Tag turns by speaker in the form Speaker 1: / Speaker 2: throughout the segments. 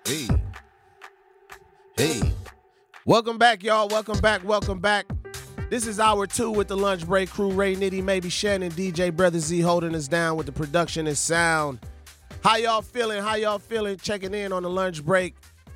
Speaker 1: Hey, hey. Welcome back, y'all. Welcome back. This is hour 2 with the Lunch Break crew. Ray, Nitty, maybe Shannon, DJ Brother Z holding us down with the production and sound. How y'all feeling? Checking in on the Lunch Break.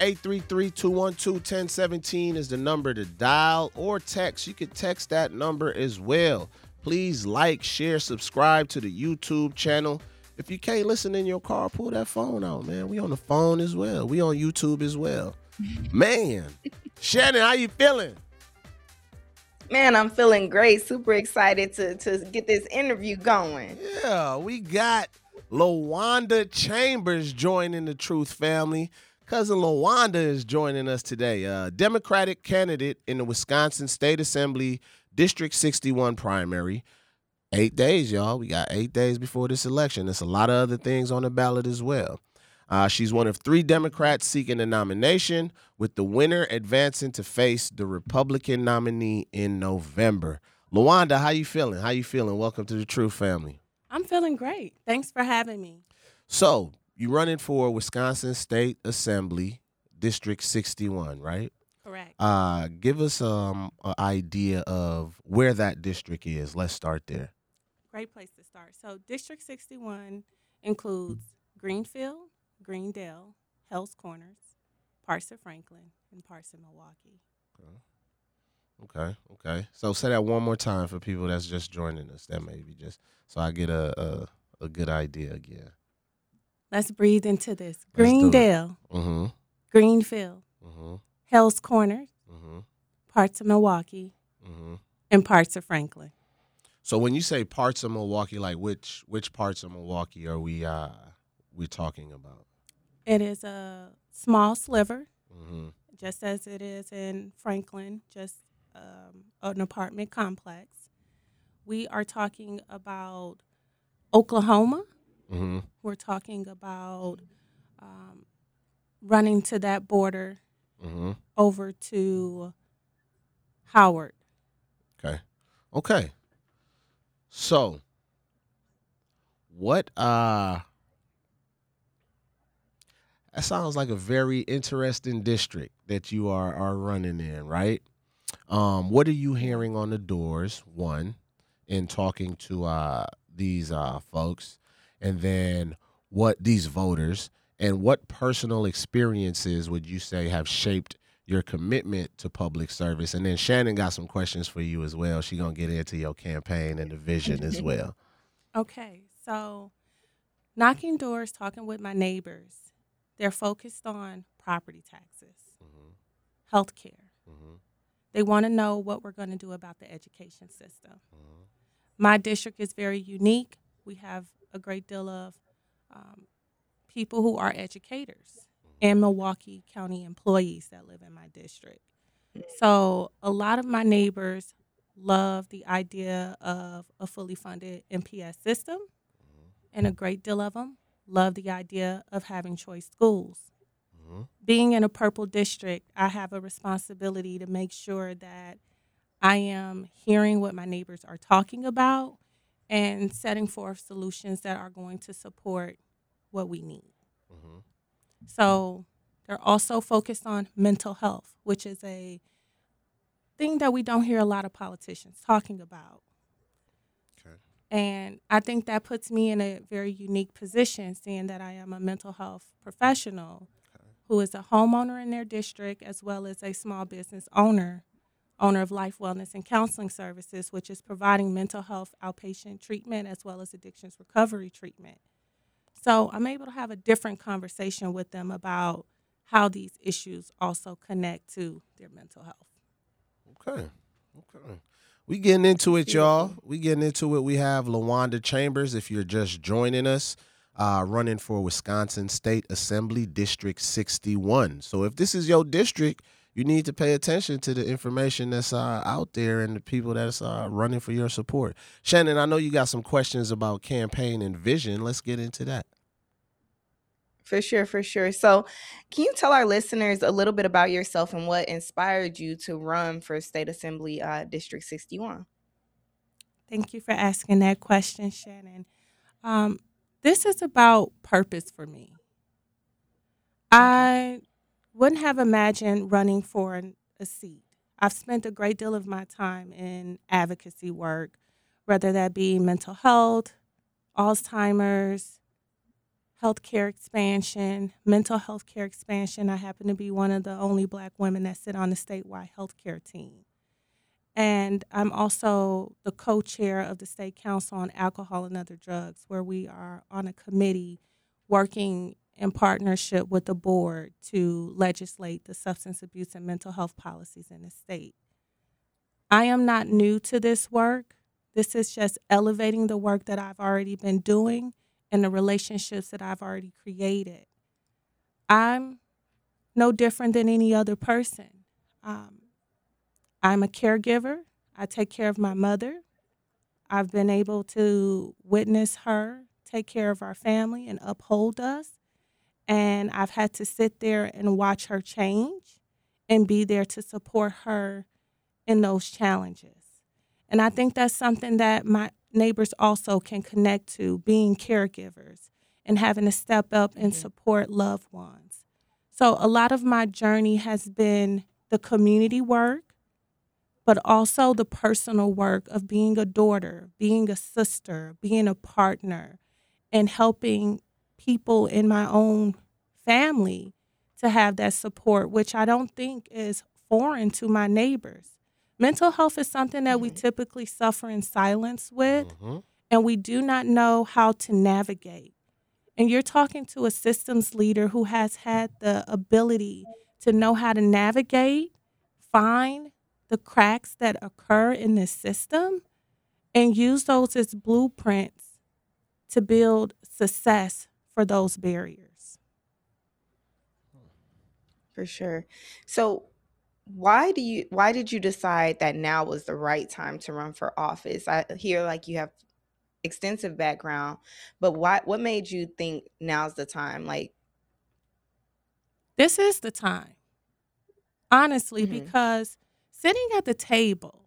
Speaker 1: 833-212-1017 is the number to dial or text. You could text that number as well. Please like, share, subscribe to the YouTube channel. If you can't listen in your car, pull that phone out, man. We on the phone as well. We on YouTube as well. Man, Shannon, how you feeling?
Speaker 2: Man, I'm feeling great. Super excited to get this interview going.
Speaker 1: Yeah, we got LaWanda Chambers joining the Truth family. Cousin LaWanda is joining us today. Democratic candidate in the Wisconsin State Assembly District 61 primary. 8 days, y'all. We got 8 days before this election. There's a lot of other things on the ballot as well. She's one of 3 Democrats seeking the nomination, with the winner advancing to face the Republican nominee in November. LaWanda, how you feeling? Welcome to the Truth family.
Speaker 3: I'm feeling great. Thanks for having me.
Speaker 1: So, you running for Wisconsin State Assembly District 61, right?
Speaker 3: Correct.
Speaker 1: Give us an idea of where that district is. Let's start there.
Speaker 3: Great place to start. So District 61 includes Greenfield, Greendale, Hell's Corners, parts of Franklin, and parts of Milwaukee.
Speaker 1: Okay. So say that one more time for people that's just joining us. That maybe just so I get a good idea again.
Speaker 3: Let's breathe into this.
Speaker 1: Let's do it.
Speaker 3: Greendale,
Speaker 1: Mm-hmm.
Speaker 3: Greenfield,
Speaker 1: Mm-hmm.
Speaker 3: Hell's Corners,
Speaker 1: Mm-hmm.
Speaker 3: parts of Milwaukee,
Speaker 1: Mm-hmm.
Speaker 3: and parts of Franklin.
Speaker 1: So when you say parts of Milwaukee, like which parts of Milwaukee are we talking about?
Speaker 3: It is a small sliver,
Speaker 1: Mm-hmm.
Speaker 3: just as it is in Franklin, just an apartment complex. We are talking about Oklahoma.
Speaker 1: Mm-hmm.
Speaker 3: We're talking about running to that border
Speaker 1: Mm-hmm.
Speaker 3: over to Howard.
Speaker 1: Okay. So what that sounds like a very interesting district that you are running in, right? What are you hearing on the doors, one, in talking to these folks, and then what these voters, and what personal experiences would you say have shaped your commitment to public service? And then Shannon got some questions for you as well. She's going to get into your campaign and the vision as well.
Speaker 3: Okay, so knocking doors, talking with my neighbors, they're focused on property taxes,
Speaker 1: Mm-hmm.
Speaker 3: health care.
Speaker 1: Mm-hmm.
Speaker 3: They want to know what we're going to do about the education system.
Speaker 1: Mm-hmm.
Speaker 3: My district is very unique. We have a great deal of people who are educators and Milwaukee County employees that live in my district. So a lot of my neighbors love the idea of a fully funded MPS system, and a great deal of them love the idea of having choice schools.
Speaker 1: Mm-hmm.
Speaker 3: Being in a purple district, I have a responsibility to make sure that I am hearing what my neighbors are talking about and setting forth solutions that are going to support what we need.
Speaker 1: Mm-hmm.
Speaker 3: So they're also focused on mental health, which is a thing that we don't hear a lot of politicians talking about.
Speaker 1: Okay.
Speaker 3: And I think that puts me in a very unique position, seeing that I am a mental health professional who is a homeowner in their district, as well as a small business owner of Life Wellness and Counseling Services, which is providing mental health outpatient treatment as well as addictions recovery treatment. So I'm able to have a different conversation with them about how these issues also connect to their mental health.
Speaker 1: Okay. We getting into it, y'all. We getting into it. We have LaWanda Chambers, if you're just joining us, running for Wisconsin State Assembly District 61. So if this is your district, you need to pay attention to the information that's out there and the people that's running for your support. Shannon, I know you got some questions about campaign and vision. Let's get into that.
Speaker 2: For sure. So, can you tell our listeners a little bit about yourself and what inspired you to run for State Assembly District 61?
Speaker 3: Thank you for asking that question, Shannon. This is about purpose for me. I wouldn't have imagined running for a seat. I've spent a great deal of my time in advocacy work, whether that be mental health, Alzheimer's, healthcare expansion, mental health care expansion. I happen to be one of the only Black women that sit on the statewide healthcare team. And I'm also the co-chair of the State Council on Alcohol and Other Drugs, where we are on a committee working in partnership with the board to legislate the substance abuse and mental health policies in the state. I am not new to this work. This is just elevating the work that I've already been doing and the relationships that I've already created. I'm no different than any other person. I'm a caregiver. I take care of my mother. I've been able to witness her take care of our family and uphold us. And I've had to sit there and watch her change and be there to support her in those challenges. And I think that's something that my neighbors also can connect to, being caregivers and having to step up and support loved ones. So a lot of my journey has been the community work, but also the personal work of being a daughter, being a sister, being a partner, and helping people in my own family to have that support, which I don't think is foreign to my neighbors. Mental health is something that we typically suffer in silence with, and we do not know how to navigate. And you're talking to a systems leader who has had the ability to know how to navigate, find the cracks that occur in this system, and use those as blueprints to build success for those barriers.
Speaker 2: For sure. So why did you decide that now was the right time to run for office? I hear like you have extensive background, but what made you think now's the time? Like,
Speaker 3: This is the time, honestly,
Speaker 2: mhm,
Speaker 3: because sitting at the table,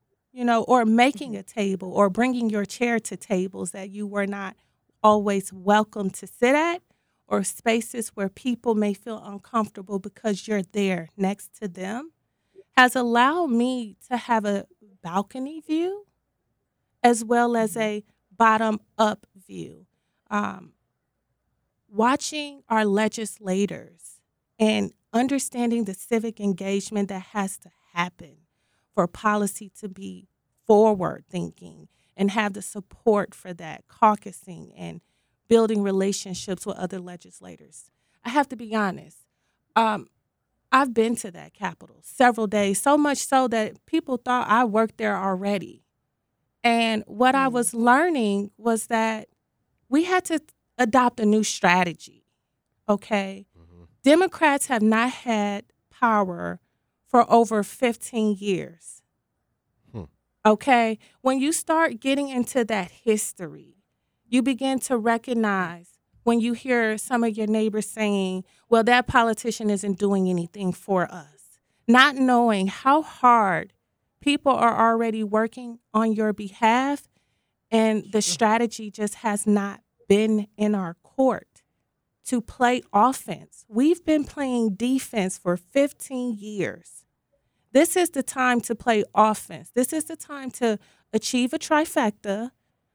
Speaker 3: or making a table or bringing your chair to tables that you were not always welcome to sit at, or spaces where people may feel uncomfortable because you're there next to them, has allowed me to have a balcony view as well as
Speaker 2: mhm,
Speaker 3: a bottom up view. Um, Watching our legislators and understanding the civic engagement that has to happen for policy to be forward thinking and have the support for that, caucusing and building relationships with other legislators. I have to be honest. Um, I've been to that Capitol several days, so much so that people thought I worked there already. And what I
Speaker 2: mm,
Speaker 3: was learning was that we had to adopt a new strategy, okay? Democrats have not had power for over 15 years,
Speaker 1: Hmm.
Speaker 3: okay? When you start getting into that history, you begin to recognize when you hear some of your neighbors saying, well, that politician isn't doing anything for us, not knowing how hard people are already working on your behalf, and the strategy just has not been in our court to play offense. We've been playing defense for 15 years. This is the time to play offense. This is the time to achieve a trifecta,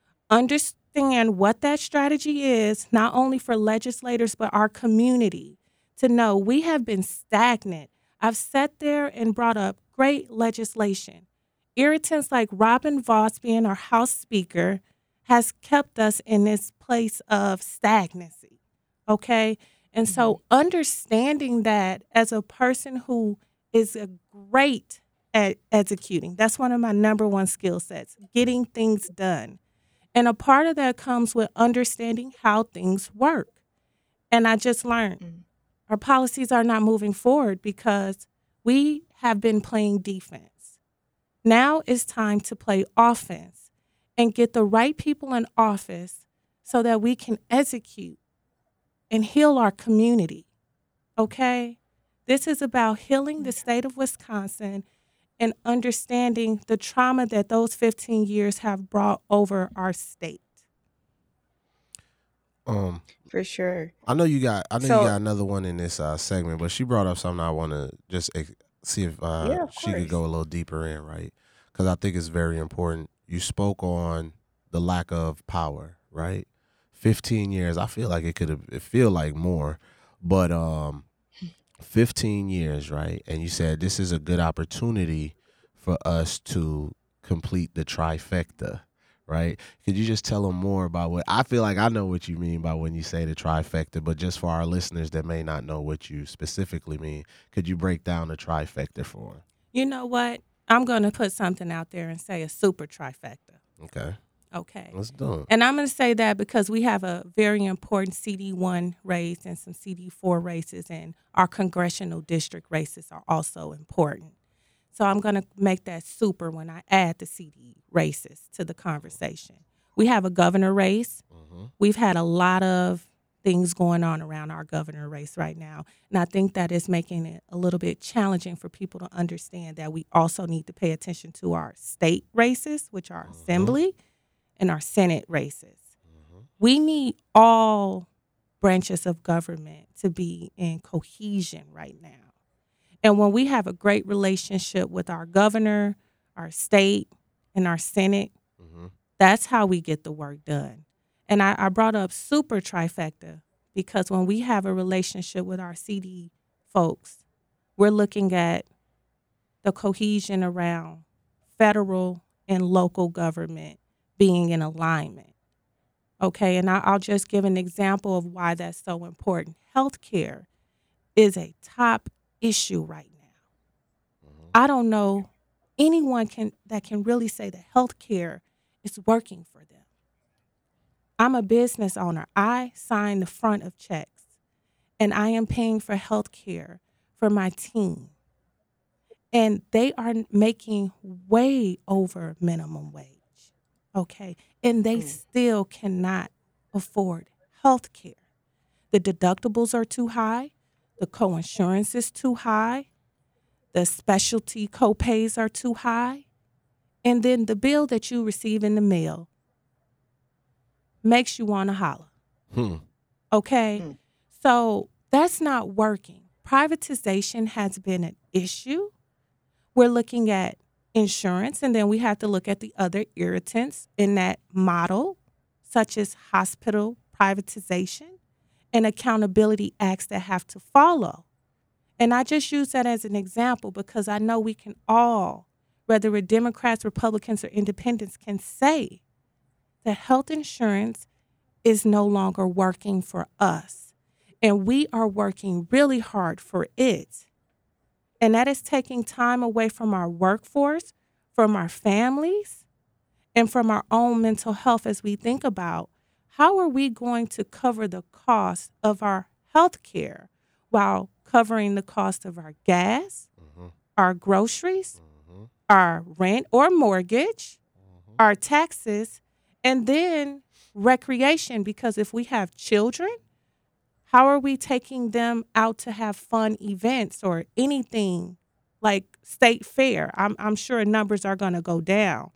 Speaker 3: understand what that strategy is, not only for legislators, but our community, to know we have been stagnant. I've sat there and brought up great legislation. Irritants like Robin Vos being our House Speaker has kept us in this place of stagnancy, okay? And
Speaker 2: mhm,
Speaker 3: so understanding that as a person who is a great at executing, that's one of my number one skill sets, getting things done. And a part of that comes with understanding how things work. And I just learned
Speaker 2: mm.
Speaker 3: our policies are not moving forward because we have been playing defense. Now it's time to play offense and get the right people in office so that we can execute and heal our community. Okay? This is about healing the state of Wisconsin and understanding the trauma that those 15 years have brought over our state.
Speaker 1: Um,
Speaker 2: For sure.
Speaker 1: I know you got
Speaker 2: So,
Speaker 1: another one in this segment, but she brought up something I want to just see if
Speaker 2: yeah, of
Speaker 1: she could go
Speaker 2: course.
Speaker 1: a little deeper in, right? Because I think it's very important. You spoke on the lack of power, right? 15 years. I feel like it feel like more, but 15 years, right? And you said this is a good opportunity for us to complete the trifecta, right? Could you just tell them more about what I feel like I know what you mean by when you say the trifecta, but just for our listeners that may not know what you specifically mean, could you break down the trifecta for them?
Speaker 3: You know what? I'm going to put something out there and say a super trifecta.
Speaker 1: Okay,
Speaker 3: Okay.
Speaker 1: let's do it.
Speaker 3: And I'm going to say that because we have a very important CD1 race and some CD4 races, and our congressional district races are also important. So I'm going to make that super when I add the CD races to the conversation. We have a governor race.
Speaker 1: Mm-hmm.
Speaker 3: We've had a lot of things going on around our governor race right now. And I think that is making it a little bit challenging for people to understand that we also need to pay attention to our state races, which are assembly, and our Senate races. We need all branches of government to be in cohesion right now. And when we have a great relationship with our governor, our state, and our Senate,
Speaker 1: Mm-hmm.
Speaker 3: that's how we get the work done. And I brought up super trifecta because when we have a relationship with our CD folks, we're looking at the cohesion around federal and local government being in alignment. Okay, and I'll just give an example of why that's so important. Healthcare is a top issue right now. I don't know anyone that can really say that healthcare is working for them. I'm a business owner. I sign the front of checks, and I am paying for healthcare for my team. And they are making way over minimum wage. Okay. And they still cannot afford health care. The deductibles are too high. The coinsurance is too high. The specialty copays are too high. And then the bill that you receive in the mail makes you want to holler. Okay. So that's not working. Privatization has been an issue. We're looking at insurance, and then we have to look at the other irritants in that model, such as hospital privatization and accountability acts that have to follow. And I just use that as an example because I know we can all, whether we're Democrats, Republicans, or independents, can say that health insurance is no longer working for us. And we are working really hard for it. And that is taking time away from our workforce, from our families, and from our own mental health as we think about how are we going to cover the cost of our health care while covering the cost of our gas, our groceries, our rent or mortgage, our taxes, and then recreation. Because if we have children, how are we taking them out to have fun events or anything like state fair? I'm sure numbers are going to go down.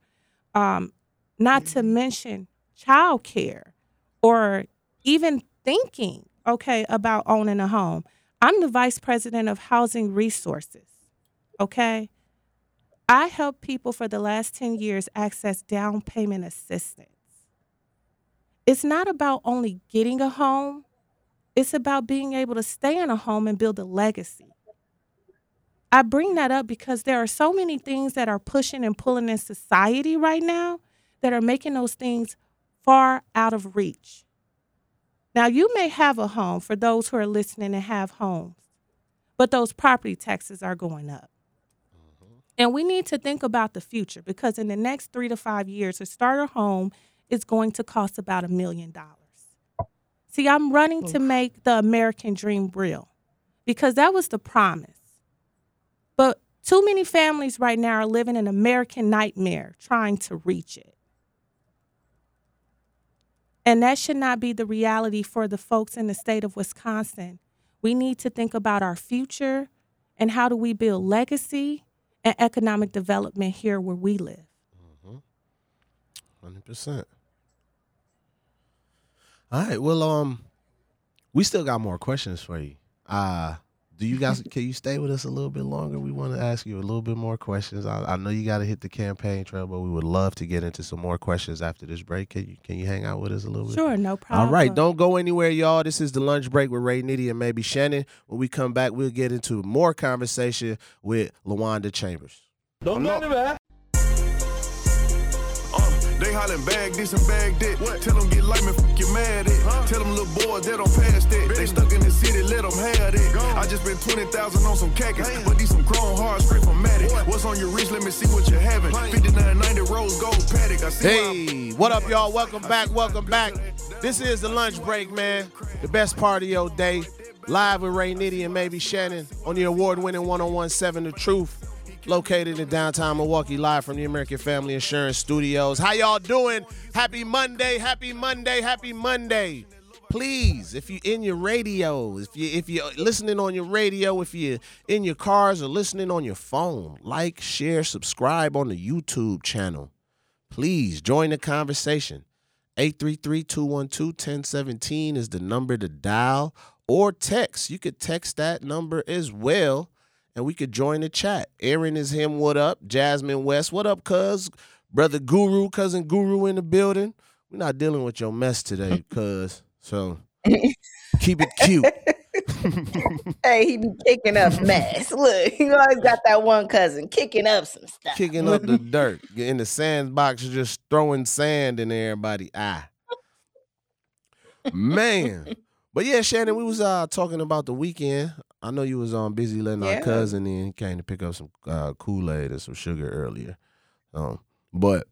Speaker 3: Not to mention childcare or even thinking, okay, about owning a home. I'm the vice president of housing resources, okay? I help people for the last 10 years access down payment assistance. It's not about only getting a home. It's about being able to stay in a home and build a legacy. I bring that up because there are so many things that are pushing and pulling in society right now that are making those things far out of reach. Now, you may have a home for those who are listening and have homes, but those property taxes are going up. And we need to think about the future because in the next 3 to 5 years, a starter home is going to cost about $1 million. See, I'm running to make the American dream real because that was the promise. But too many families right now are living an American nightmare trying to reach it. And that should not be the reality for the folks in the state of Wisconsin. We need to think about our future and how do we build legacy and economic development here where we live.
Speaker 1: 100%. All right. Well, we still got more questions for you. Do you guys can you stay with us a little bit longer? We want to ask you a little bit more questions. I know you got to hit the campaign trail, but we would love to get into some more questions after this break. Can you hang out with us a little bit?
Speaker 3: Sure, no problem.
Speaker 1: All right, don't go anywhere, y'all. This is the lunch break with Ray Nitty and maybe Shannon. When we come back, we'll get into more conversation with LaWanda Chambers.
Speaker 4: Don't go anywhere.
Speaker 5: They hollin' bag this and bag that. What? Tell them get like me, you mad at. Tell them little boys they don't pass that. They stuck in the city, let them have that. I just spent 20,000 on some khakis, but these some chrome hard straight from Matic. What's on your wrist? Let me see what you're having. 5990 rose gold Patek. I see.
Speaker 1: Hey, what up, y'all? Welcome back. Welcome back. This is the lunch break, man. The best part of your day. Live with Ray Nitty and maybe Shannon on the award-winning 101.7 The Truth. Located in downtown Milwaukee, live from the American Family Insurance Studios. How y'all doing? Happy Monday, happy Monday, happy Monday. Please, if you're in your radio, if you're listening on your radio, if you're in your cars or listening on your phone, like, share, subscribe on the YouTube channel. Please join the conversation. 833-212-1017 is the number to dial or text. You could text that number as well. And we could join the chat. Aaron is him, what up? Jasmine West, what up, cuz? Brother Guru, cousin Guru in the building. We're not dealing with your mess today, cuz. So keep it cute.
Speaker 2: Hey, he be kicking up mess. Look, you always got that one cousin kicking up some stuff.
Speaker 1: Kicking up the dirt. In the sandbox, just throwing sand in everybody's eye. Man. But yeah, Shannon, we was talking about the weekend. I know you was busy letting our cousin in. He came to pick up some Kool-Aid and some sugar earlier. But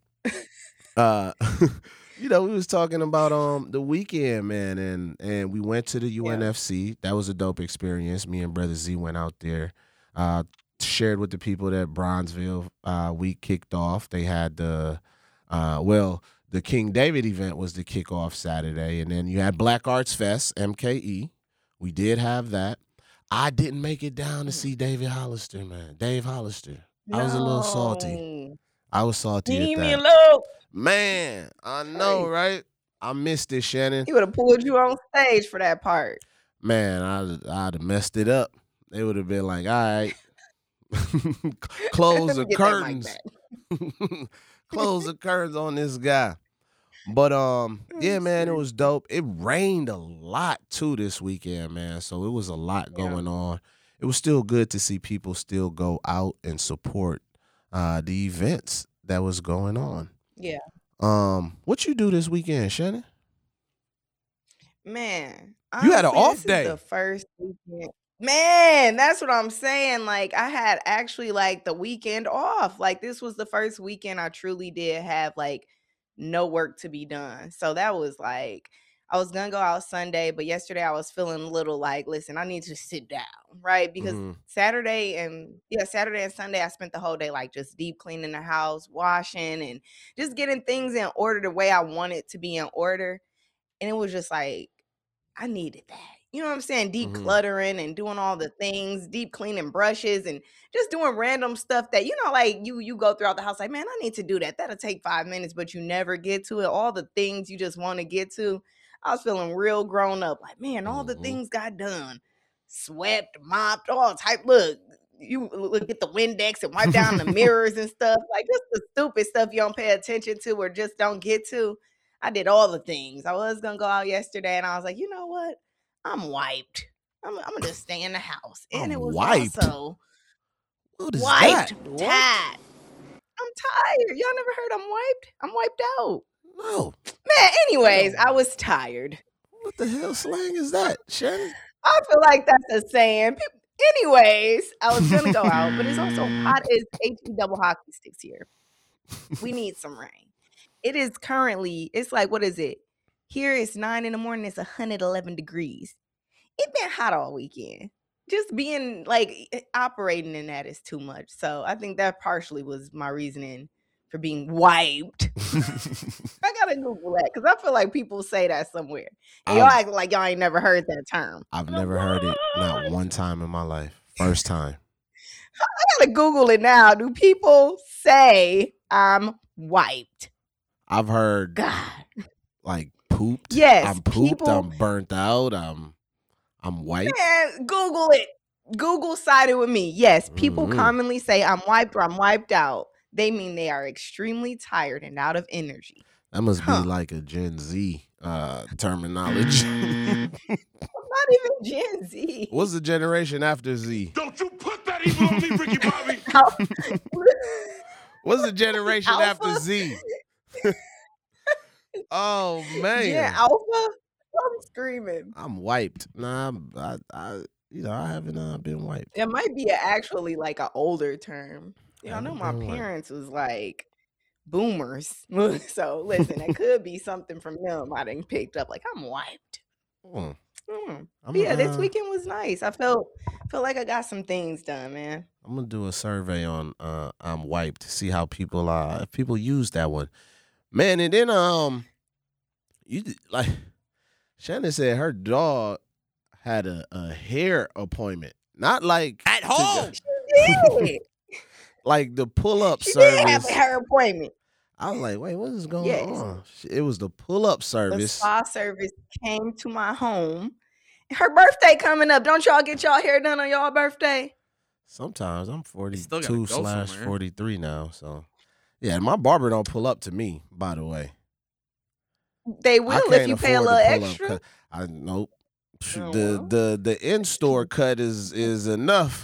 Speaker 1: you know, we was talking about the weekend, man, and we went to the UNFC. Yeah. That was a dope experience. Me and Brother Z went out there, shared with the people that Bronzeville week kicked off. They had the King David event was the kickoff Saturday, and then you had Black Arts Fest, MKE. We did have that. I didn't make it down to see David Hollister, man. Dave Hollister. No. I was a little salty. I was salty
Speaker 2: Leave
Speaker 1: at
Speaker 2: me
Speaker 1: that.
Speaker 2: alone.
Speaker 1: Man, I know, right? I missed it, Shannon.
Speaker 2: He would have pulled you on stage for that part.
Speaker 1: Man, I'd have messed it up. They would have been like, all right, close the curtains. Close the curtains on this guy. But yeah, man, it was dope. It rained a lot too this weekend, man. So it was a lot going on. It was still good to see people still go out and support the events that was going on.
Speaker 2: Yeah.
Speaker 1: What you do this weekend, Shannon?
Speaker 2: Man,
Speaker 1: you had an off day.
Speaker 2: The first weekend. Man, that's what I'm saying. Like, I had actually like the weekend off. Like, this was the first weekend I truly did have like no work to be done. So that was like, I was gonna go out Sunday, but yesterday I was feeling a little like, listen, I need to sit down, right? Because Saturday and Sunday I spent the whole day like just deep cleaning the house, washing, and just getting things in order the way I want it to be in order. And it was just like, I needed that. You know what I'm saying? Decluttering and doing all the things, deep cleaning brushes and just doing random stuff that, you know, like you go throughout the house like, man, I need to do that. That'll take 5 minutes, but you never get to it. All the things you just want to get to. I was feeling real grown up. Like, man, all the things got done. Swept, mopped, all type. Look, you look at the Windex and wipe down the mirrors and stuff. Like, just the stupid stuff you don't pay attention to or just don't get to. I did all the things. I was going to go out yesterday and I was like, you know what? I'm wiped. I'm gonna just stay in the house. And it was
Speaker 1: wiped.
Speaker 2: Also
Speaker 1: what is
Speaker 2: wiped.
Speaker 1: That?
Speaker 2: Tired. I'm tired. Y'all never heard I'm wiped? I'm wiped out.
Speaker 1: No.
Speaker 2: Man, anyways, I was tired.
Speaker 1: What the hell slang is that, Shannon?
Speaker 2: I feel like that's a saying. Anyways, I was gonna go out, but it's also hot as HE double hockey sticks here. We need some rain. It is currently, it's like, what is it? Here it's 9 a.m. It's 111 degrees. It's been hot all weekend. Just being like operating in that is too much. So I think that partially was my reasoning for being wiped. I gotta Google that because I feel like people say that somewhere. And y'all act like y'all ain't never heard that term.
Speaker 1: I've never heard it, not one time in my life. First time.
Speaker 2: I gotta Google it now. Do people say I'm wiped?
Speaker 1: I've heard
Speaker 2: God.
Speaker 1: like pooped.
Speaker 2: Yes,
Speaker 1: I'm pooped.
Speaker 2: people.
Speaker 1: I'm burnt out. I'm wiped.
Speaker 2: Man, Google it. Google sided with me. Yes, people commonly say I'm wiped or I'm wiped out. They mean they are extremely tired and out of energy.
Speaker 1: That must be like a Gen Z terminology.
Speaker 2: Not even Gen Z.
Speaker 1: What's the generation after Z?
Speaker 5: Don't you put that evil on me, Ricky Bobby.
Speaker 1: What's the generation
Speaker 2: Alpha?
Speaker 1: after Z? Oh man.
Speaker 2: Gen Alpha? I'm screaming.
Speaker 1: I'm wiped. Nah, I haven't been wiped.
Speaker 2: It might be actually like an older term. I know my parents was like boomers. So listen, it could be something from them I done picked up. Like, I'm wiped. Yeah, this weekend was nice. I felt like I got some things done, man.
Speaker 1: I'm gonna do a survey on I'm wiped to see how people if people use that one. Man, and then you like Shannon said her dog had a hair appointment. Not like
Speaker 4: at home.
Speaker 2: She did.
Speaker 1: Like the pull-up
Speaker 2: She
Speaker 1: service.
Speaker 2: did have a hair appointment.
Speaker 1: I was like, wait, what is going on? It was the pull-up service.
Speaker 2: The spa service came to my home. Her birthday coming up. Don't y'all get y'all hair done on y'all birthday?
Speaker 1: Sometimes I'm
Speaker 4: Still gotta go somewhere.
Speaker 1: 42/43 now. So yeah, my barber don't pull up to me, by the way.
Speaker 2: They will if you pay a little extra.
Speaker 1: Nope.
Speaker 2: Oh,
Speaker 1: The in-store cut is enough.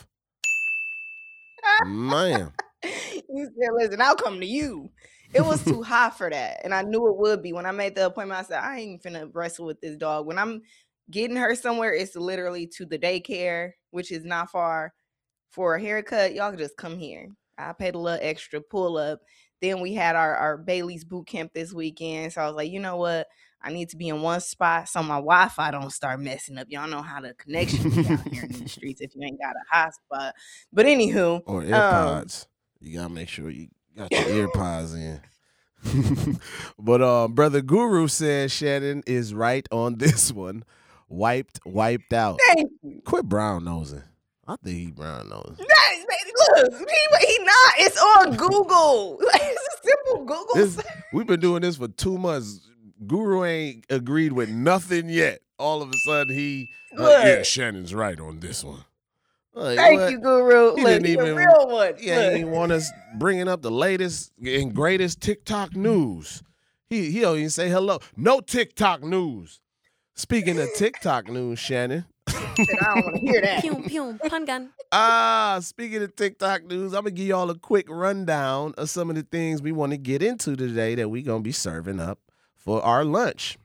Speaker 1: Man.
Speaker 2: You said, listen, I'll come to you. It was too high for that. And I knew it would be. When I made the appointment, I said, I ain't finna wrestle with this dog. When I'm getting her somewhere, it's literally to the daycare, which is not far. For a haircut, y'all can just come here. I paid a little extra pull up. Then we had our Bailey's boot camp this weekend. So I was like, you know what? I need to be in one spot so my Wi-Fi don't start messing up. Y'all know how the connection be out here in the streets if you ain't got a hotspot. But anywho.
Speaker 1: Or AirPods. You gotta make sure you got your earpods in. But Brother Guru says Shannon is right on this one. Wiped out.
Speaker 2: Thank you.
Speaker 1: Quit brown nosing. I think he brown nosing.
Speaker 2: Look, he not. It's on Google. It's a simple Google search.
Speaker 1: We've been doing this for 2 months. Guru ain't agreed with nothing yet. All of a sudden he yeah, Shannon's right on this one. Like,
Speaker 2: Thank you, Guru.
Speaker 1: He
Speaker 2: Look,
Speaker 1: didn't even
Speaker 2: the real one.
Speaker 1: Yeah, he didn't want us bringing up the latest and greatest TikTok news. He don't even say hello. No TikTok news. Speaking of TikTok news, Shannon.
Speaker 2: I don't want to hear that.
Speaker 4: Pew, pew, pun gun.
Speaker 1: Speaking of TikTok news, I'm going to give y'all a quick rundown of some of the things we want to get into today that we're going to be serving up for our lunch.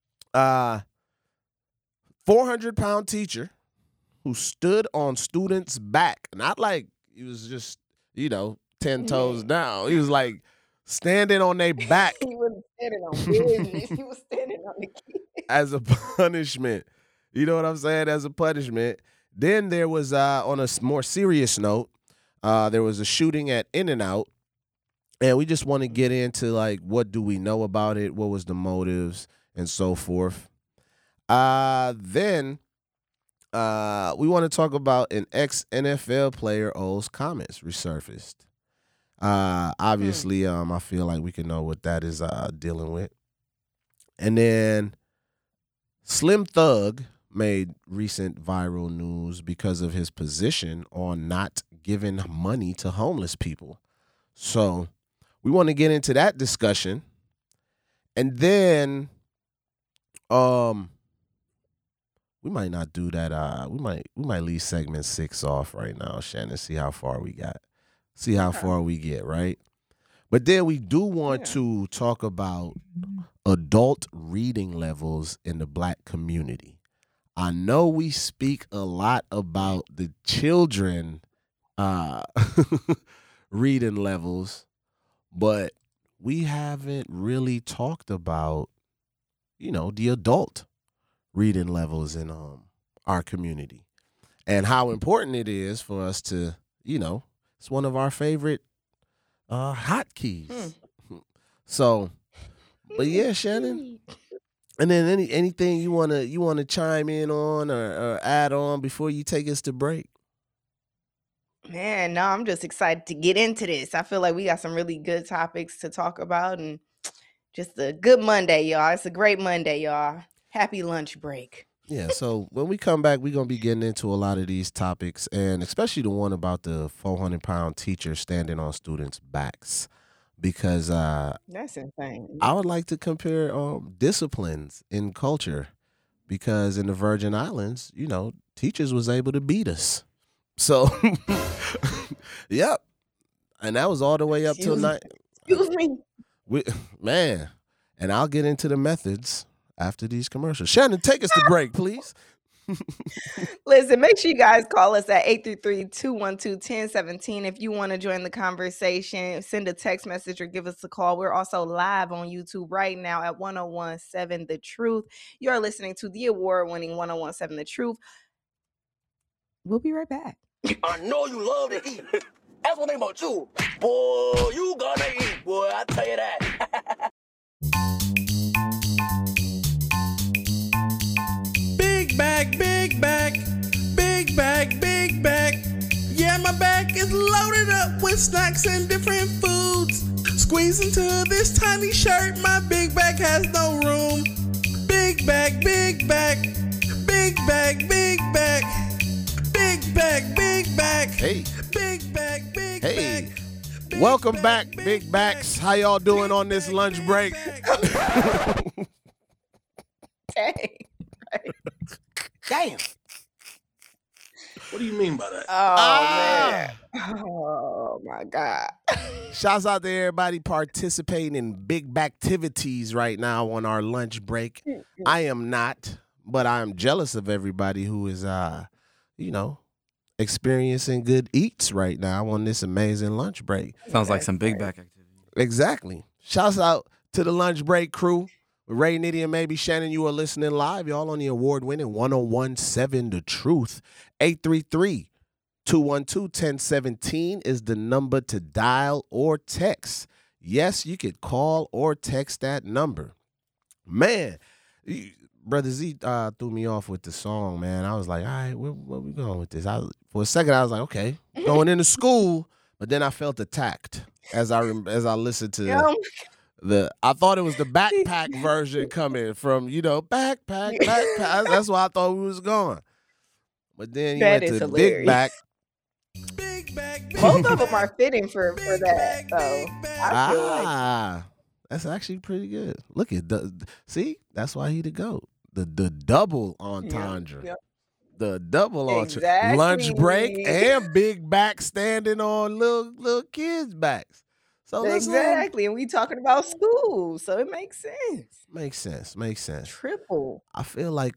Speaker 1: 400-pound teacher who stood on students' back. Not like he was just, 10 toes down. He was like standing on their back.
Speaker 2: He wasn't standing on business. He was standing on the kid.
Speaker 1: As a punishment. You know what I'm saying? As a punishment. Then there was, on a more serious note, there was a shooting at In-N-Out. And we just want to get into, like, what do we know about it? What was the motives and so forth. Then we want to talk about an ex-NFL player O's comments resurfaced. Obviously, I feel like we can know what that is dealing with. And then Slim Thug made recent viral news because of his position on not giving money to homeless people. So we want to get into that discussion. And then we might not do that. We might leave segment 6 off right now, Shannon, see how far we got. See how far we get, right? But then we do want to talk about adult reading levels in the Black community. I know we speak a lot about the children reading levels, but we haven't really talked about, the adult reading levels in our community and how important it is for us to, it's one of our favorite hotkeys. So, but yeah, Shannon. And then anything you wanna chime in on or add on before you take us to break?
Speaker 2: Man, no, I'm just excited to get into this. I feel like we got some really good topics to talk about, and Just a good Monday, y'all. It's a great Monday, y'all. Happy lunch break.
Speaker 1: Yeah, so when we come back, we're going to be getting into a lot of these topics, and especially the one about the 400-pound teacher standing on students' backs, because
Speaker 2: That's insane.
Speaker 1: I would like to compare disciplines in culture, because in the Virgin Islands, teachers was able to beat us. So, yep. And that was all the way up till night.
Speaker 2: Excuse me.
Speaker 1: Man, and I'll get into the methods after these commercials. Shannon, take us to break, please.
Speaker 2: Listen, make sure you guys call us at 833-212-1017 if you want to join the conversation. Send a text message or give us a call. We're also live on YouTube right now at 1017 The Truth. You're listening to the award-winning 1017 The Truth. We'll be right back.
Speaker 6: I know you love to eat. That's what they about you. Boy, you gonna eat, boy. I tell you that.
Speaker 7: Big bag, big bag, big bag, big bag. Yeah, my bag is loaded up with snacks and different foods. Squeeze into this tiny shirt, my big bag has no room. Big bag, big bag, big bag, big bag, big bag, big bag.
Speaker 1: Hey.
Speaker 7: Big bag, big
Speaker 1: Hey.
Speaker 7: bag.
Speaker 1: Welcome back, Big Backs. How y'all doing on this lunch break?
Speaker 2: Dang.
Speaker 6: Damn. What do you mean by that?
Speaker 2: Oh, man. Oh, my God.
Speaker 1: Shouts out to everybody participating in big activities right now on our lunch break. I am not, but I am jealous of everybody who is, experiencing good eats right now on this amazing lunch break.
Speaker 8: Sounds like some big back activity.
Speaker 1: Exactly. Shouts out to the lunch break crew. Ray, Nitty, and maybe Shannon, you are listening live. Y'all on the award-winning 1017 The Truth. 833-212-1017 is the number to dial or text. Yes, you could call or text that number. Man, Brother Z threw me off with the song, man. I was like, all right, where we going with this? For a second, I was like, okay, going into school. But then I felt attacked as I listened to I thought it was the backpack version coming from, backpack. That's why I thought we was going. But then you went to Big Back.
Speaker 2: Both of them are fitting for that, though. I feel like.
Speaker 1: That's actually pretty good. Look at see, that's why he the GOAT. The double entendre. Yep. The double entendre. Lunch break and Big Back standing on little kids' backs. So
Speaker 2: exactly, and we talking about school, so it makes sense.
Speaker 1: Makes sense.
Speaker 2: Triple.
Speaker 1: I feel like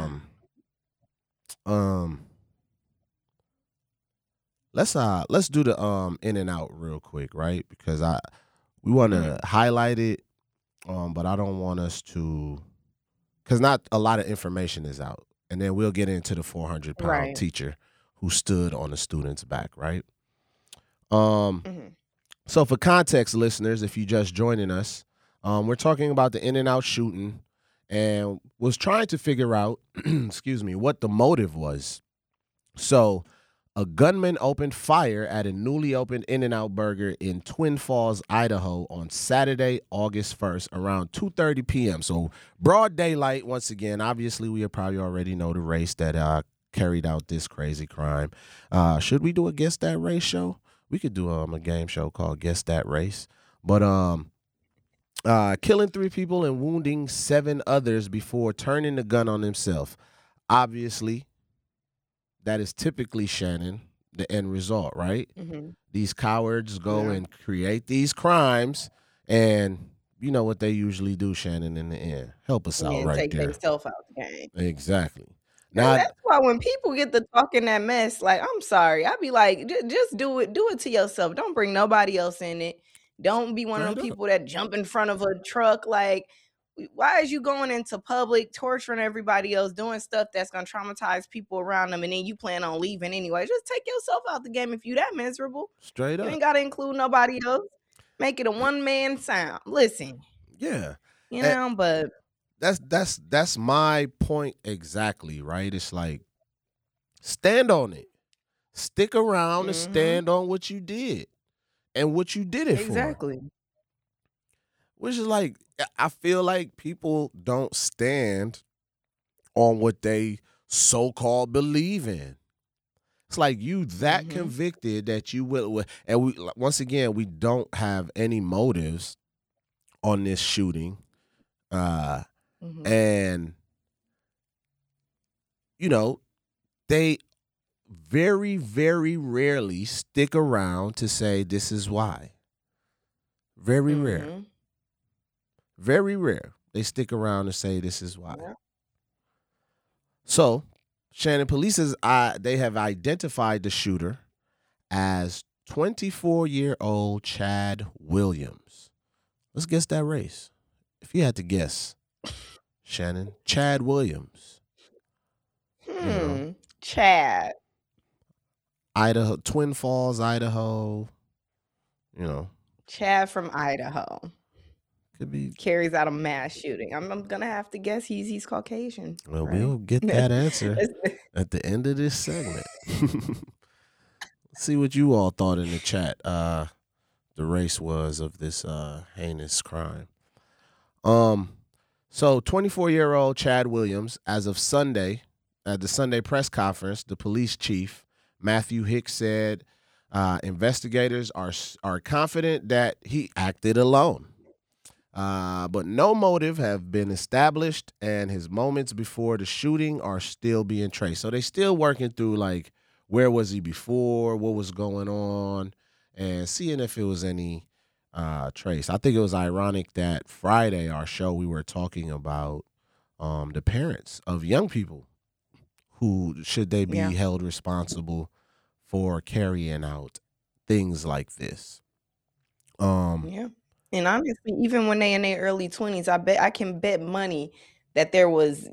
Speaker 1: let's do the in and out real quick, right? Because we want to highlight it, but I don't want us to, because not a lot of information is out, and then we'll get into the 400-pound teacher who stood on the student's back, right? So for context, listeners, if you just joining us, we're talking about the In-N-Out shooting and was trying to figure out, what the motive was. So a gunman opened fire at a newly opened In-N-Out Burger in Twin Falls, Idaho on Saturday, August 1st around 2:30 p.m. So broad daylight once again. Obviously, we probably already know the race that carried out this crazy crime. Should we do a Guess That Race show? We could do a game show called Guess That Race. But killing 3 people and wounding 7 others before turning the gun on himself. Obviously, that is typically, Shannon, the end result, right? Mm-hmm. These cowards go and create these crimes, and you know what they usually do, Shannon, in the end. Help us out right
Speaker 2: take
Speaker 1: there.
Speaker 2: Take themselves out the game.
Speaker 1: Exactly.
Speaker 2: Now that's why when people get to talking that mess, like, I'm sorry, I be like, just do it to yourself. Don't bring nobody else in it. Don't be one of them people that jump in front of a truck. Like, why is you going into public, torturing everybody else, doing stuff that's gonna traumatize people around them, and then you plan on leaving anyway? Just take yourself out the game if you that miserable.
Speaker 1: Straight up.
Speaker 2: You ain't gotta include nobody else. Make it a one-man sound. Listen.
Speaker 1: Yeah.
Speaker 2: But
Speaker 1: that's my point exactly, right? It's like, stand on it. Stick around and stand on what you did and what you did it for.
Speaker 2: Exactly.
Speaker 1: which is like, I feel like people don't stand on what they so-called believe in. It's like you that convicted that you will, and we once again we don't have any motives on this shooting, and you know they very, very rarely stick around to say this is why. Very rare. Very rare. They stick around to say this is why. Yeah. So, Shannon, police they have identified the shooter as 24-year-old Chad Williams. Let's guess that race. If you had to guess, Shannon, Chad Williams.
Speaker 2: Chad.
Speaker 1: Idaho, Twin Falls, Idaho.
Speaker 2: Chad from Idaho.
Speaker 1: Could be.
Speaker 2: Carries out a mass shooting. I'm gonna have to guess he's Caucasian.
Speaker 1: Well, right? We'll get that answer at the end of this segment. Let's see what you all thought in the chat. The race was of this heinous crime. So 24-year-old Chad Williams, as of Sunday, at the Sunday press conference, the police chief Matthew Hicks said investigators are confident that he acted alone. But no motive have been established, and his moments before the shooting are still being traced. So they still working through, like, where was he before, what was going on, and seeing if it was any trace. I think it was ironic that Friday, our show, we were talking about the parents of young people who should they be held responsible for carrying out things like this.
Speaker 2: And honestly, even when they in their early 20s, I can bet money that there was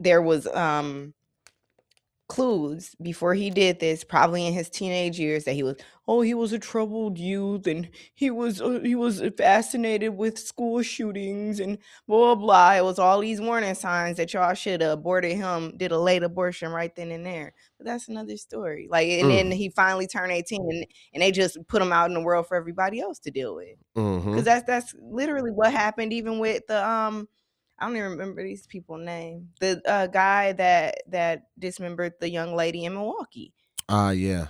Speaker 2: clues before he did this, probably in his teenage years, that he was a troubled youth, and he was fascinated with school shootings and blah, blah, blah. It was all these warning signs that y'all should have aborted him, did a late abortion right then and there. But that's another story. Like, and then he finally turned 18, and they just put him out in the world for everybody else to deal with. Because that's literally what happened even with the I don't even remember these people's name. The guy that dismembered the young lady in Milwaukee.
Speaker 1: Yeah.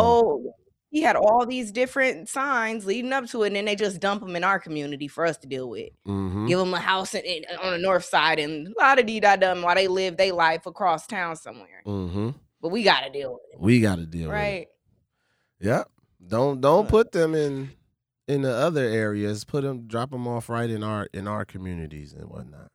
Speaker 2: He had all these different signs leading up to it, and then they just dump him in our community for us to deal with. Give them a house on the north side and a lot of dee-da-dum while they live their life across town somewhere. But we got to deal with it.
Speaker 1: We got to deal with it. Right. Yeah. Don't put them in the other areas. Drop them off right in our communities and whatnot.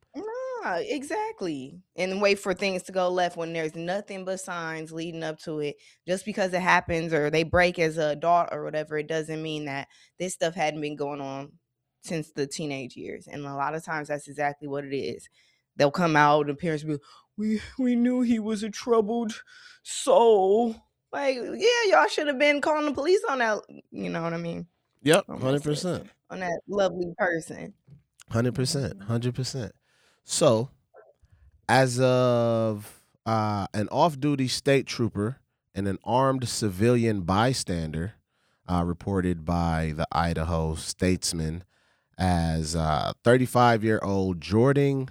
Speaker 2: Exactly. And wait for things to go left when there's nothing but signs leading up to it. Just because it happens or they break as an adult or whatever, it doesn't mean that this stuff hadn't been going on since the teenage years. And a lot of times that's exactly what it is. They'll come out and parents will be, we knew he was a troubled soul. Like, yeah, y'all should have been calling the police on that. You know what I mean?
Speaker 1: Yep, 100%.
Speaker 2: On that lovely person.
Speaker 1: 100%. So, as of an off-duty state trooper and an armed civilian bystander reported by the Idaho Statesman as 35-year-old Jordan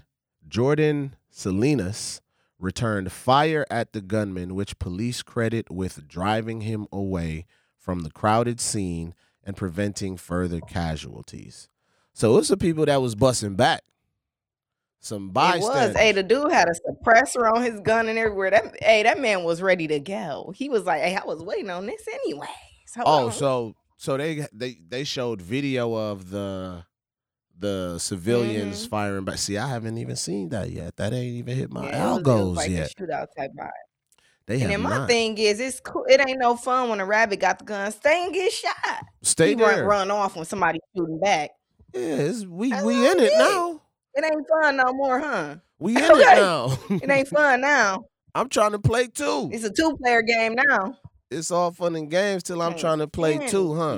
Speaker 1: Salinas returned fire at the gunman, which police credit with driving him away from the crowded scene and preventing further casualties. So, it's the people that was busting back. Some bystanders.
Speaker 2: It was. Hey, the dude had a suppressor on his gun and everywhere. That man was ready to go. He was like, hey, I was waiting on this anyway.
Speaker 1: So they showed video of the civilians firing back. See, I haven't even seen that yet. That ain't even hit my algos
Speaker 2: like
Speaker 1: yet.
Speaker 2: A shootout type vibe.
Speaker 1: And
Speaker 2: then my thing is, it's cool. It ain't no fun when a rabbit got the gun. Stay and get shot.
Speaker 1: Stay there.
Speaker 2: Run off when somebody shooting back.
Speaker 1: Yeah, we in it now.
Speaker 2: It ain't fun no more, huh?
Speaker 1: We in it now.
Speaker 2: It ain't fun now.
Speaker 1: I'm trying to play too.
Speaker 2: It's a 2-player game now.
Speaker 1: It's all fun and games till I'm trying to play too, huh?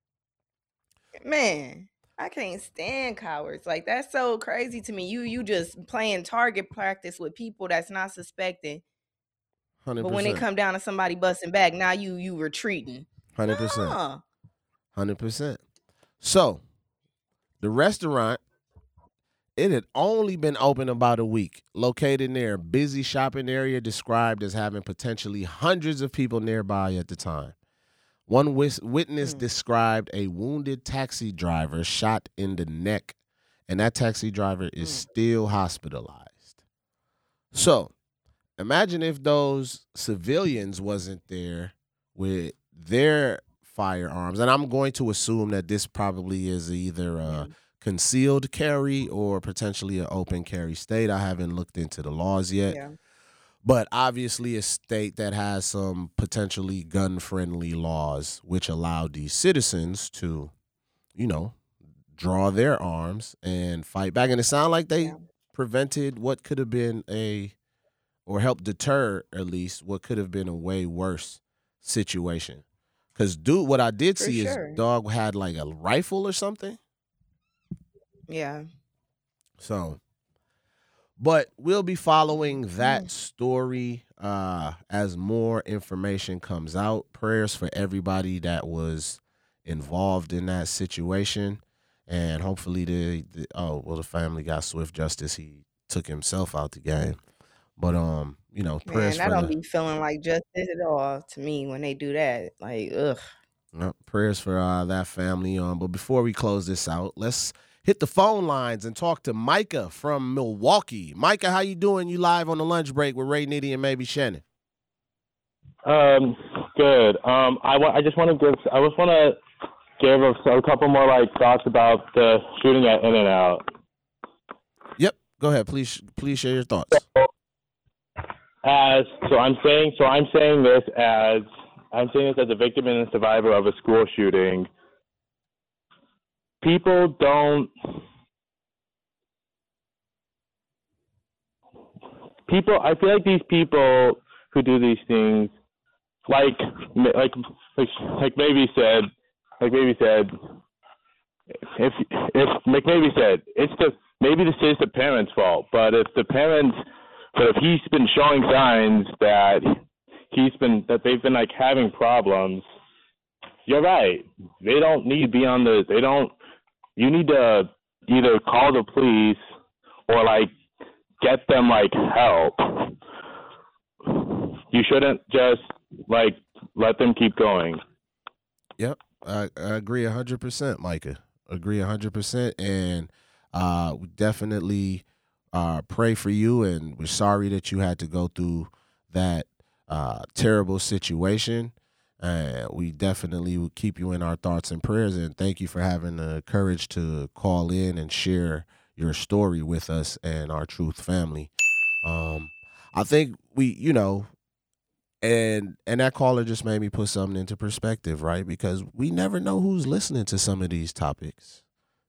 Speaker 2: Man, I can't stand cowards. Like, that's so crazy to me. You just playing target practice with people that's not suspecting.
Speaker 1: 100%.
Speaker 2: But when it come down to somebody busting back, now you retreating.
Speaker 1: 100%. 100%. So, The restaurant, it had only been open about a week, located near a busy shopping area described as having potentially hundreds of people nearby at the time. One witness described a wounded taxi driver shot in the neck, and that taxi driver is still hospitalized. So imagine if those civilians wasn't there with their firearms, and I'm going to assume that this probably is either a concealed carry or potentially an open carry state. I haven't looked into the laws yet.
Speaker 2: Yeah.
Speaker 1: But obviously a state that has some potentially gun-friendly laws which allow these citizens to, draw their arms and fight back. And it sounded like they prevented what could have been or helped deter at least what could have been a way worse situation. Because what I did see is dog had like a rifle or something.
Speaker 2: Yeah.
Speaker 1: So... But we'll be following that story as more information comes out. Prayers for everybody that was involved in that situation. And hopefully the family got swift justice. He took himself out the game. But, prayers
Speaker 2: Man, I don't be feeling like justice at all to me when they do that. Like, ugh.
Speaker 1: Prayers for that family. But before we close this out, let's hit the phone lines and talk to Micah from Milwaukee. Micah, how you doing? You live on the lunch break with Ray Nitty and maybe Shannon.
Speaker 8: Good. I just want to give a couple more thoughts about the shooting at In-N-Out.
Speaker 1: Yep. Go ahead. Please share your thoughts.
Speaker 8: I'm saying this as a victim and a survivor of a school shooting. I feel like these people who do these things, like McMavie said, if McMavie said, maybe this is the parents' fault, but if he's been showing signs that they've been having problems, you're right. They don't need to be you need to either call the police or get them help. You shouldn't just let them keep going.
Speaker 1: Yep. I agree 100%, Micah. Agree 100%. And we definitely pray for you, and we're sorry that you had to go through that terrible situation. We definitely will keep you in our thoughts and prayers, and thank you for having the courage to call in and share your story with us and our Truth family. I think and that caller just made me put something into perspective, right? Because we never know who's listening to some of these topics,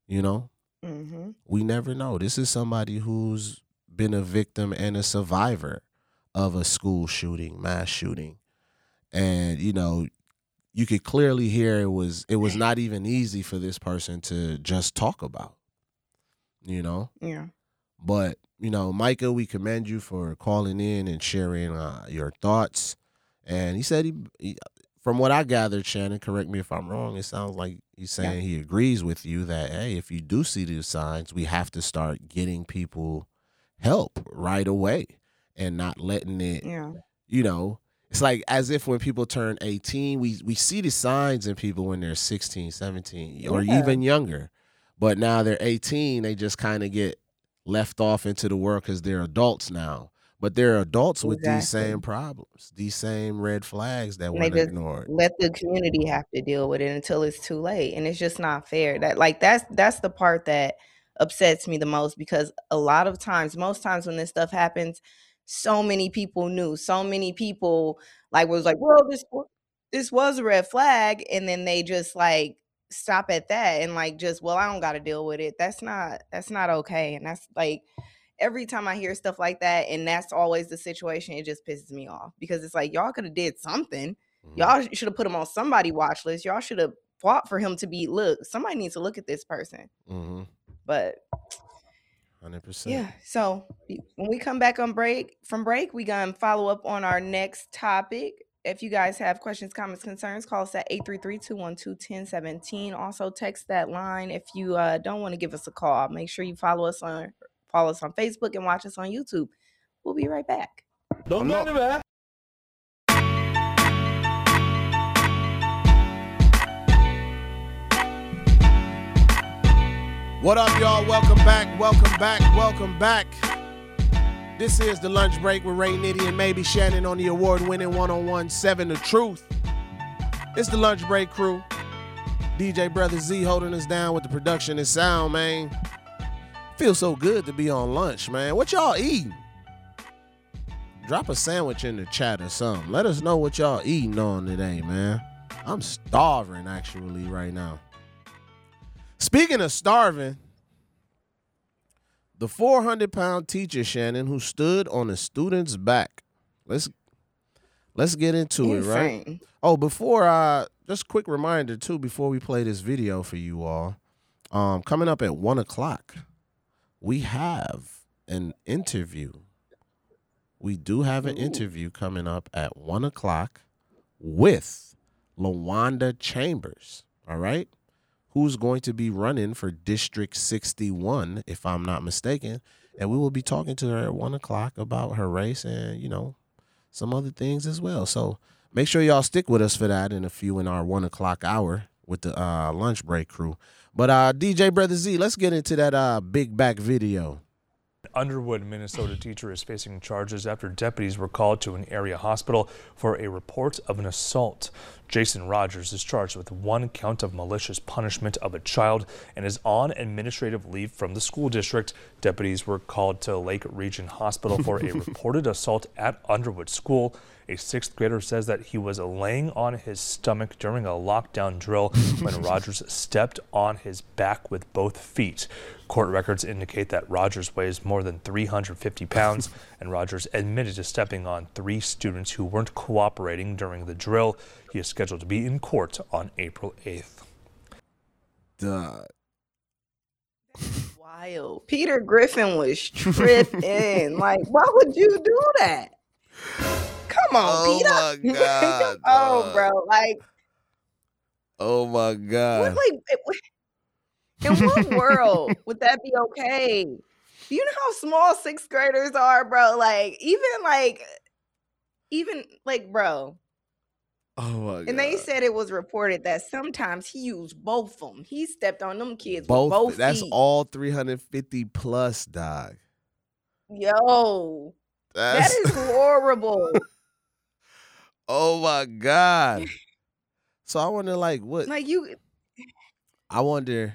Speaker 1: We never know. This is somebody who's been a victim and a survivor of a school shooting, mass shooting. And, you could clearly hear it was not even easy for this person to just talk about, Yeah. But, Micah, we commend you for calling in and sharing your thoughts. And he said, from what I gathered, Shannon, correct me if I'm wrong, it sounds like he's saying he agrees with you that, hey, if you do see these signs, we have to start getting people help right away and not letting it, It's like as if when people turn 18, we see the signs in people when they're 16, 17, or even younger. But now they're 18, they just kind of get left off into the world because they're adults now. But they're adults with these same problems, these same red flags that weren't ignored.
Speaker 2: Let the community have to deal with it until it's too late. And it's just not fair. That's the part that upsets me the most, because a lot of times, most times when this stuff happens, so many people knew, so many people was well, this was a red flag, and then they just stop at that and I don't got to deal with it. That's not okay. And that's every time I hear stuff like that, and that's always the situation, it just pisses me off, because it's y'all could have did something. Y'all should have put him on somebody's watch list. Y'all should have fought for him to be, somebody needs to look at this person. But
Speaker 1: 100%.
Speaker 2: Yeah. So when we come back from break, we gonna follow up on our next topic. if you guys have questions, comments, concerns, call us at 833-212-1017. Also, text that line if you don't want to give us a call. Make sure you follow us on Facebook and watch us on YouTube. We'll be right back.
Speaker 7: Don't go anywhere.
Speaker 1: What up, y'all? Welcome back. Welcome back. Welcome back. This is the Lunch Break with Ray Nitty and maybe Shannon on the award-winning 101.7 The Truth. It's the Lunch Break crew. DJ Brother Z holding us down with the production and sound, man. Feels so good to be on lunch, man. What y'all eating? Drop a sandwich in the chat or something. Let us know what y'all eating on today, man. I'm starving, actually, right now. Speaking of starving, the 400-pound teacher, Shannon, who stood on a student's back. Let's get into it, right? Oh, before just a quick reminder too, before we play this video for you all, coming up at 1 o'clock, we have an interview. We do have an interview coming up at 1 o'clock with LaWanda Chambers. All right. Who's going to be running for District 61, if I'm not mistaken. And we will be talking to her at 1 o'clock about her race and, you know, some other things as well. So make sure y'all stick with us for that in our 1 o'clock hour with the Lunch Break crew. But DJ Brother Z, let's get into that big back video.
Speaker 9: Underwood, Minnesota teacher is facing charges after deputies were called to an area hospital for a report of an assault. Jason Rogers is charged with 1 count of malicious punishment of a child and is on administrative leave from the school district. Deputies were called to Lake Region Hospital for a reported assault at Underwood School. A 6th grader says that he was laying on his stomach during a lockdown drill when Rogers stepped on his back with both feet. Court records indicate that Rogers weighs more than 350 pounds, and Rogers admitted to stepping on 3 students who weren't cooperating during the drill. He is scheduled to be in court on April 8th.
Speaker 1: Duh.
Speaker 2: Wild. Peter Griffin was tripping. Like, why would you do that? Come on, Peter.
Speaker 1: Oh, my God.
Speaker 2: Oh, bro. Like,
Speaker 1: oh, my God.
Speaker 2: In what world would that be okay? Do you know how small 6th graders are, bro? Like, even bro.
Speaker 1: Oh, my God.
Speaker 2: And they said it was reported that sometimes he used both of them. He stepped on them kids with both feet.
Speaker 1: That's all 350 plus, dog.
Speaker 2: Yo. That is horrible.
Speaker 1: Oh, my God. So I wonder, like, what?
Speaker 2: Like, you.
Speaker 1: I wonder.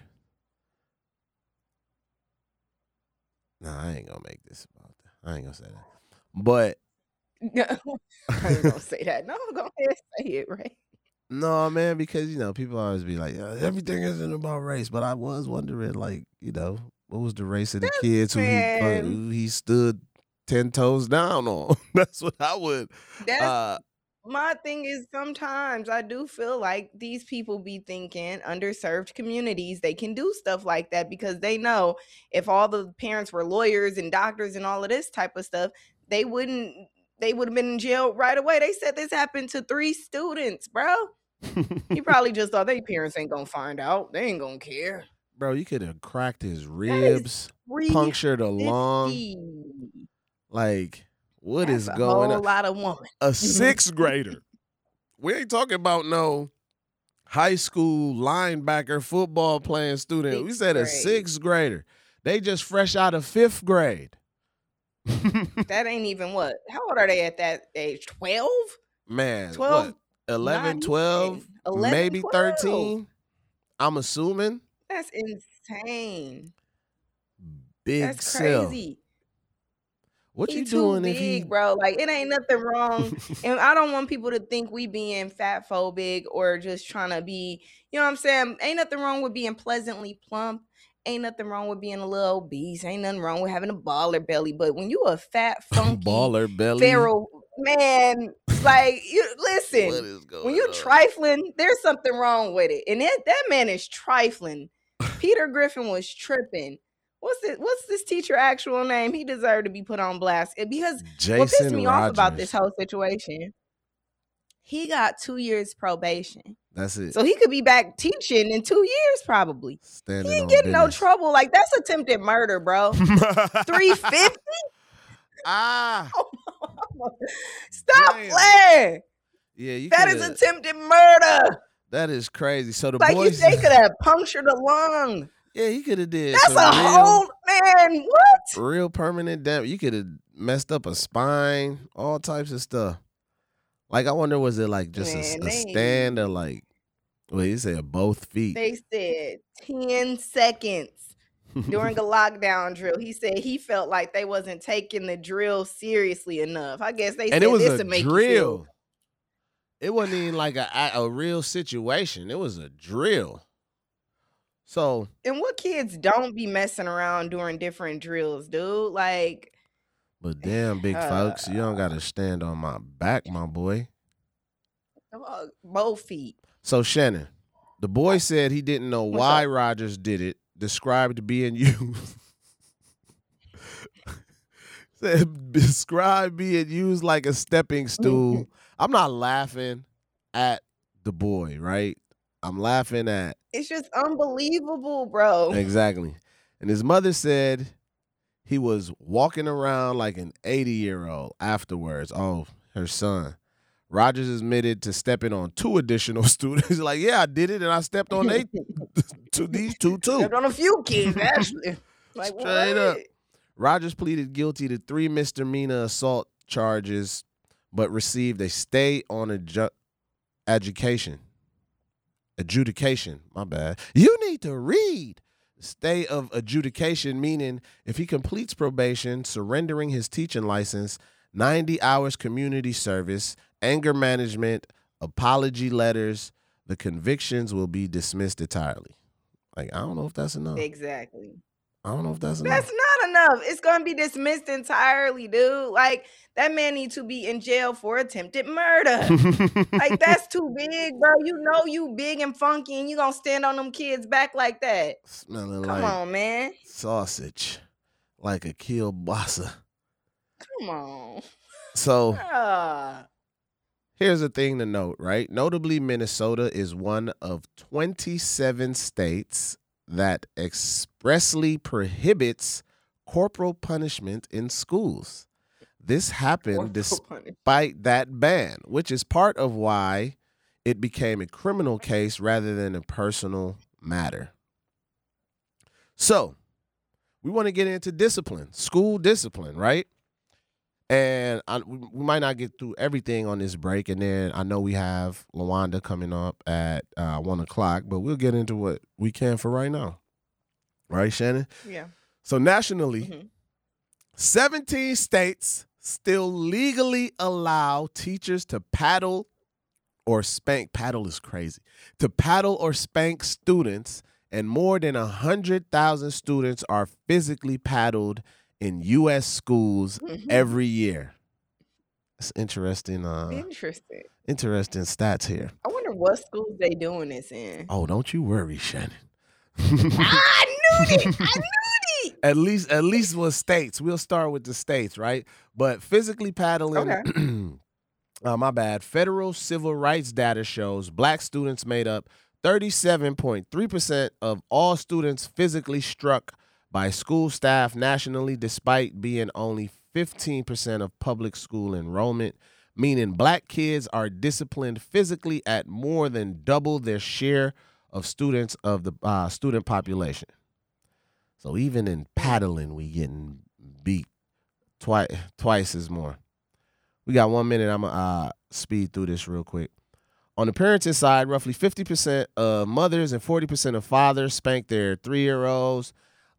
Speaker 1: No, I ain't gonna make this about that. I ain't gonna say that. But
Speaker 2: I ain't gonna say that. No, go ahead, say it, right?
Speaker 1: No, man, because people always be like, everything isn't about race. But I was wondering, like, what was the race of the kids who he stood 10 toes down on? That's what I would.
Speaker 2: My thing is, sometimes I do feel like these people be thinking underserved communities, they can do stuff like that because they know if all the parents were lawyers and doctors and all of this type of stuff, they would have been in jail right away. They said this happened to 3 students, bro. He probably just thought their parents ain't gonna find out. They ain't gonna care.
Speaker 1: Bro, you could have cracked his ribs, punctured a lung. Like, what is going on?
Speaker 2: A whole lot of woman.
Speaker 1: A 6th grader. We ain't talking about no high school linebacker football playing student. We said a 6th grader. They just fresh out of 5th grade.
Speaker 2: That ain't even what? How old are they at that age? 12?
Speaker 1: Man,
Speaker 2: 12,
Speaker 1: what? 11, 12,
Speaker 2: 11,
Speaker 1: maybe
Speaker 2: 12.
Speaker 1: 13. I'm assuming.
Speaker 2: That's insane.
Speaker 1: That's
Speaker 2: crazy.
Speaker 1: What you doing
Speaker 2: too
Speaker 1: if he,
Speaker 2: bro? Like, it ain't nothing wrong. And I don't want people to think we being fat phobic or just trying to be, you know what I'm saying? Ain't nothing wrong with being pleasantly plump. Ain't nothing wrong with being a little obese. Ain't nothing wrong with having a baller belly. But when you a fat, funky,
Speaker 1: baller belly,
Speaker 2: feral man, like, you listen.
Speaker 1: What is going
Speaker 2: when you
Speaker 1: on?
Speaker 2: trifling, there's something wrong with it. And that man is trifling. Peter Griffin was tripping. What's this teacher actual name? He deserved to be put on blast because
Speaker 1: Jason
Speaker 2: what pissed me
Speaker 1: Rogers.
Speaker 2: off about this whole situation, He got 2 years probation.
Speaker 1: That's it.
Speaker 2: So he could be back teaching in 2 years probably.
Speaker 1: Standing
Speaker 2: He ain't
Speaker 1: on
Speaker 2: getting no
Speaker 1: business.
Speaker 2: trouble. Like, that's attempted murder, bro. 350?
Speaker 1: Ah.
Speaker 2: Stop
Speaker 1: Damn.
Speaker 2: playing.
Speaker 1: Yeah,
Speaker 2: That is attempted murder.
Speaker 1: That is crazy. So the
Speaker 2: Like,
Speaker 1: boys,
Speaker 2: they could have punctured a lung.
Speaker 1: yeah, he could have did
Speaker 2: That's
Speaker 1: some
Speaker 2: a whole, man, what?
Speaker 1: real permanent damage. You could have messed up a spine, all types of stuff. Like, I wonder, was it like just
Speaker 2: Man,
Speaker 1: a
Speaker 2: they-
Speaker 1: stand or like, well, you said both feet.
Speaker 2: They said 10 seconds during a lockdown drill. He said he felt like they wasn't taking the drill seriously enough. I guess they said
Speaker 1: And it was
Speaker 2: this
Speaker 1: a
Speaker 2: to make you
Speaker 1: drill.
Speaker 2: feel.
Speaker 1: It wasn't even like a real situation. It was a drill. So,
Speaker 2: And what kids don't be messing around during different drills, dude? Like,
Speaker 1: but damn, big folks, you don't got to stand on my back, my boy.
Speaker 2: both feet.
Speaker 1: So, Shannon, the boy said he didn't know why Rogers did it, described being used. Said, described being used like a stepping stool. I'm not laughing at the boy, right? I'm laughing at.
Speaker 2: It's just unbelievable, bro.
Speaker 1: Exactly. And his mother said he was walking around like an 80-year-old afterwards. Oh, her son. Rogers admitted to stepping on 2 additional students. Like, yeah, I did it, and I stepped on these two too.
Speaker 2: Stepped on a few kids, actually. Like,
Speaker 1: Straight up.
Speaker 2: what?
Speaker 1: Rogers pleaded guilty to 3 misdemeanor assault charges, but received a stay on adjudication. My bad. You need to read. Stay of adjudication, meaning if he completes probation, surrendering his teaching license, 90 hours community service, anger management, apology letters, the convictions will be dismissed entirely. Like, I don't know if that's enough.
Speaker 2: Exactly.
Speaker 1: I don't know if that's enough.
Speaker 2: That's not enough. It's going to be dismissed entirely, dude. Like, that man needs to be in jail for attempted murder. Like, that's too big, bro. You know you big and funky, and you going to stand on them kids' back like that.
Speaker 1: Smelling
Speaker 2: Come
Speaker 1: like
Speaker 2: on, man.
Speaker 1: sausage, like a kielbasa.
Speaker 2: Come on.
Speaker 1: So
Speaker 2: Ah.
Speaker 1: here's a thing to note, right? Notably, Minnesota is one of 27 states that expressly prohibits corporal punishment in schools. This happened despite that ban, which is part of why it became a criminal case rather than a personal matter. So, we want to get into discipline, school discipline, right? And we might not get through everything on this break, and then I know we have LaWanda coming up at 1 o'clock, but we'll get into what we can for right now. Right, Shannon?
Speaker 2: Yeah.
Speaker 1: So nationally, 17 states still legally allow teachers to paddle or spank. Paddle is crazy. To paddle or spank students, and more than 100,000 students are physically paddled in U.S. schools every year. It's interesting. Interesting stats here.
Speaker 2: I wonder what schools they doing this in.
Speaker 1: Oh, don't you worry, Shannon.
Speaker 2: I knew it.
Speaker 1: At least with states. We'll start with the states, right? But physically paddling. Okay. My bad. Federal civil rights data shows Black students made up 37.3% of all students physically struck by school staff nationally, despite being only 15% of public school enrollment, meaning Black kids are disciplined physically at more than double their share of students of the student population. So even in paddling, we getting beat twice as more. We got 1 minute. I'm going to speed through this real quick. On the parenting side, roughly 50% of mothers and 40% of fathers spank their 3-year-olds,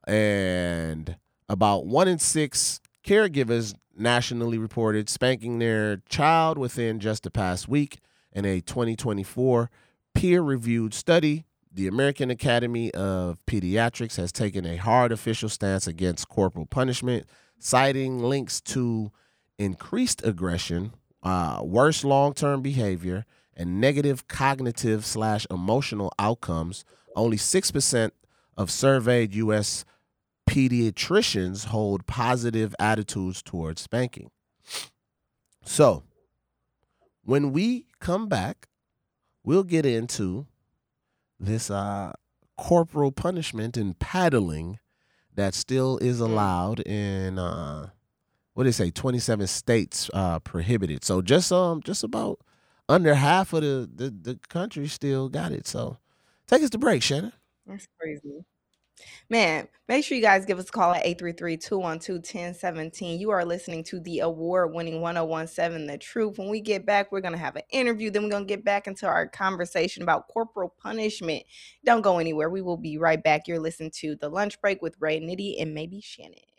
Speaker 1: and about 1 in 6 caregivers nationally reported spanking their child within just the past week. In a 2024 peer-reviewed study, the American Academy of Pediatrics has taken a hard official stance against corporal punishment, citing links to increased aggression, worse long-term behavior, and negative cognitive/emotional outcomes. Only 6% of surveyed U.S. pediatricians hold positive attitudes towards spanking. So, when we come back, we'll get into this corporal punishment and paddling that still is allowed in what do they say? 27 states prohibited. So just about under half of the country still got it. So take us to break, Shannon.
Speaker 2: That's crazy. Man, make sure you guys give us a call at 833-212-1017. You are listening to the award-winning 1017 The Truth. When we get back, we're going to have an interview. Then we're going to get back into our conversation about corporal punishment. Don't go anywhere. We will be right back. You're listening to The Lunch Break with Ray Nitty and maybe Shannon.